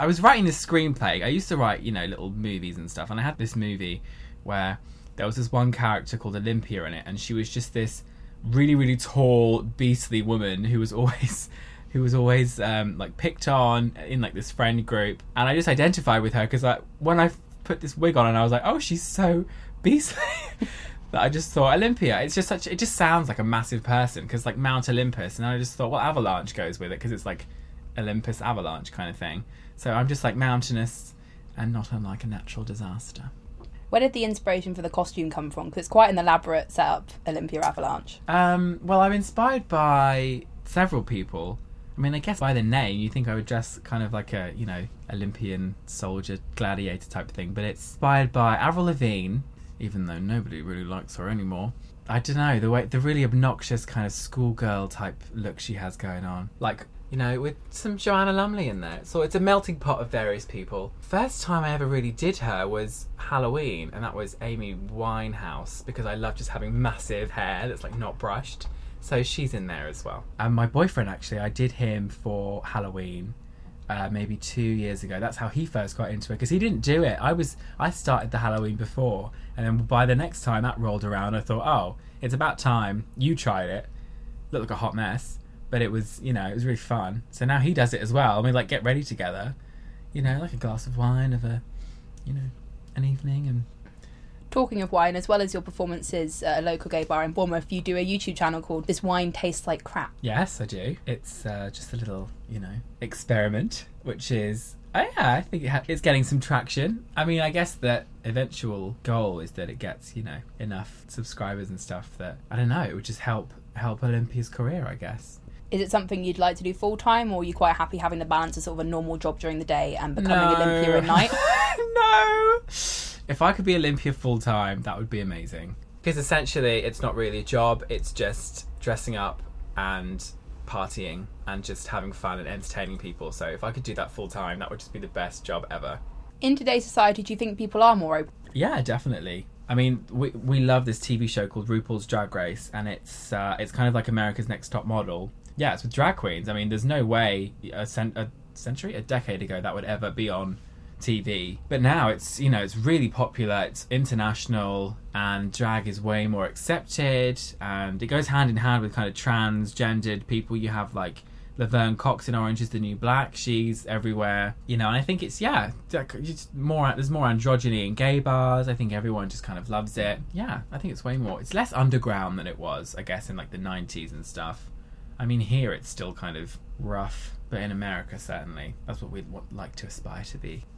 I was writing this screenplay. I used to write, little movies and stuff, and I had this movie where there was this one character called Olympia in it, and she was just this really, really tall, beastly woman who was always like picked on in like this friend group, and I just identified with her because when I put this wig on, and I was like, oh, she's so beastly. That I just thought Olympia. It just sounds like a massive person because like Mount Olympus, and I just thought, well, avalanche goes with it because it's like Olympus avalanche kind of thing. So I'm just like mountainous and not unlike a natural disaster. Where did the inspiration for the costume come from? Because it's quite an elaborate setup, Olympia avalanche. Well, I'm inspired by several people. I mean, I guess by the name, you think I would dress kind of like a, Olympian soldier, gladiator type thing. But it's inspired by Avril Lavigne, even though nobody really likes her anymore. I don't know, the really obnoxious kind of schoolgirl type look she has going on. Like, with some Joanna Lumley in there. So it's a melting pot of various people. First time I ever really did her was Halloween, and that was Amy Winehouse, because I love just having massive hair that's like not brushed. So she's in there as well. And my boyfriend, actually, I did him for Halloween maybe 2 years ago. That's how he first got into it, because he didn't do it. I started the Halloween before, and then by the next time that rolled around, I thought, oh, it's about time you tried it. Looked like a hot mess, but it was, it was really fun. So now he does it as well, and we like get ready together, like a glass of wine of an evening. And talking of wine, as well as your performances at a local gay bar in Bournemouth, you do a YouTube channel called This Wine Tastes Like Crap. Yes, I do. It's just a little, experiment, which is, I think it's getting some traction. I mean, I guess the eventual goal is that it gets, enough subscribers and stuff that, I don't know, it would just help Olympia's career, I guess. Is it something you'd like to do full-time, or are you quite happy having the balance of sort of a normal job during the day and becoming Olympia at night? No! If I could be Olympia full-time, that would be amazing. Because essentially, it's not really a job, it's just dressing up and partying and just having fun and entertaining people. So if I could do that full-time, that would just be the best job ever. In today's society, do you think people are more open? Yeah, definitely. I mean, we love this TV show called RuPaul's Drag Race, and it's kind of like America's Next Top Model. Yeah, it's with drag queens. I mean, there's no way a decade ago that would ever be on TV. But now it's really popular, it's international, and drag is way more accepted, and it goes hand in hand with kind of transgendered people. You have like Laverne Cox in Orange is the New Black. She's everywhere, and I think it's there's more androgyny in gay bars. I think everyone just kind of loves it. Yeah, I think it's less underground than it was, I guess, in like the 90s and stuff. I mean, here it's still kind of rough, but in America, certainly, that's what we'd like to aspire to be.